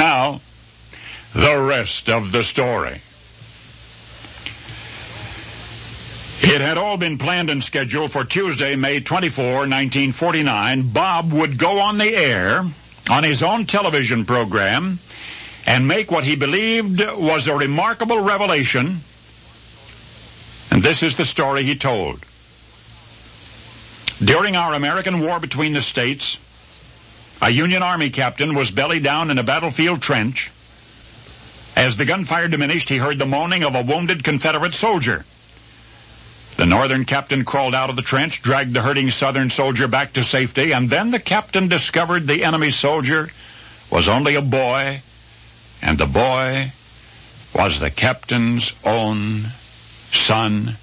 Now, the rest of the story. It had all been planned and scheduled for Tuesday, May 24, 1949. Bob would go on the air on his own television program and make what he believed was a remarkable revelation. And this is the story he told. During our American war between the states, a Union Army captain was belly down in a battlefield trench. As the gunfire diminished, he heard the moaning of a wounded Confederate soldier. The Northern captain crawled out of the trench, dragged the hurting Southern soldier back to safety, and then the captain discovered the enemy soldier was only a boy, and the boy was the captain's own son.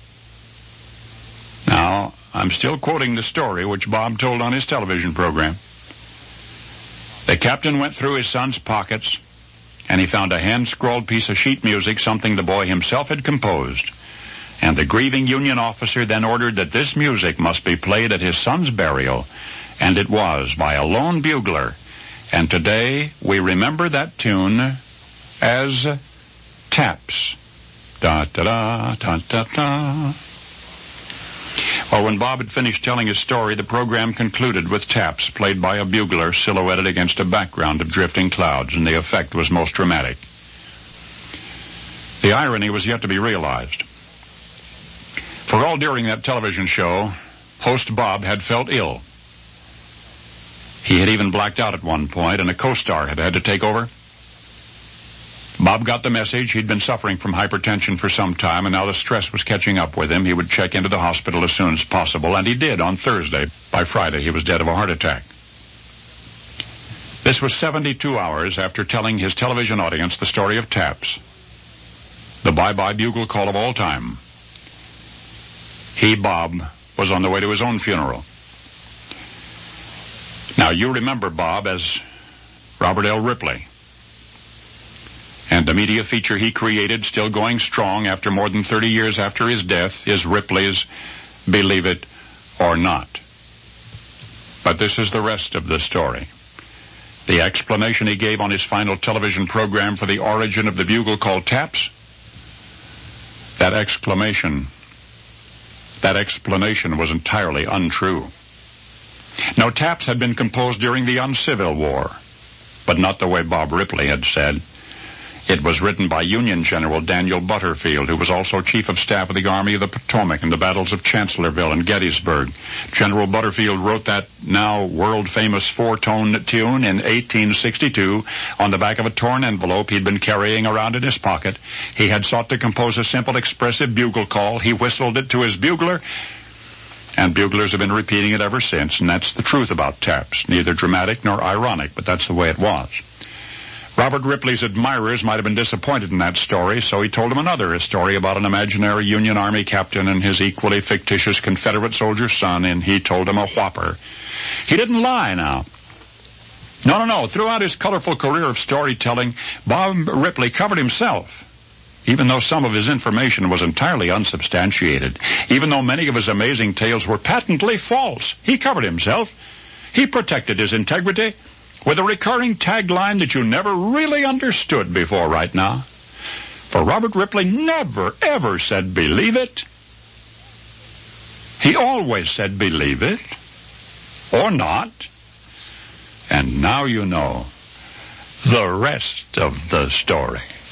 Now, I'm still quoting the story which Bob told on his television program. The captain went through his son's pockets, and he found a hand-scrawled piece of sheet music, something the boy himself had composed. And the grieving Union officer then ordered that this music must be played at his son's burial, and it was by a lone bugler. And today we remember that tune as Taps. Da-da-da, da-da-da. Well, when Bob had finished telling his story, the program concluded with Taps, played by a bugler silhouetted against a background of drifting clouds, and the effect was most dramatic. The irony was yet to be realized. For all during that television show, host Bob had felt ill. He had even blacked out at one point, and a co-star had had to take over. Bob got the message. He'd been suffering from hypertension for some time, and now the stress was catching up with him. He would check into the hospital as soon as possible, and he did on Thursday. By Friday, he was dead of a heart attack. This was 72 hours after telling his television audience the story of Taps, the bye-bye bugle call of all time. He, Bob, was on the way to his own funeral. Now, you remember Bob as Robert L. Ripley. And the media feature he created, still going strong after more than 30 years after his death, is Ripley's Believe It or Not. But this is the rest of the story. The explanation he gave on his final television program for the origin of the bugle called Taps, that explanation was entirely untrue. Now, Taps had been composed during the Uncivil War, but not the way Bob Ripley had said. It was written by Union General Daniel Butterfield, who was also Chief of Staff of the Army of the Potomac in the battles of Chancellorsville and Gettysburg. General Butterfield wrote that now world-famous four-tone tune in 1862 on the back of a torn envelope he'd been carrying around in his pocket. He had sought to compose a simple, expressive bugle call. He whistled it to his bugler, and buglers have been repeating it ever since, and that's the truth about Taps. Neither dramatic nor ironic, but that's the way it was. Robert Ripley's admirers might have been disappointed in that story, so he told them another, a story about an imaginary Union Army captain and his equally fictitious Confederate soldier son, and he told them a whopper. He didn't lie now. No. Throughout his colorful career of storytelling, Bob Ripley covered himself, even though some of his information was entirely unsubstantiated, even though many of his amazing tales were patently false. He covered himself. He protected his integrity with a recurring tagline that you never really understood before right now. For Robert Ripley never, ever said, "Believe it." He always said, "Believe it or not." And now you know the rest of the story.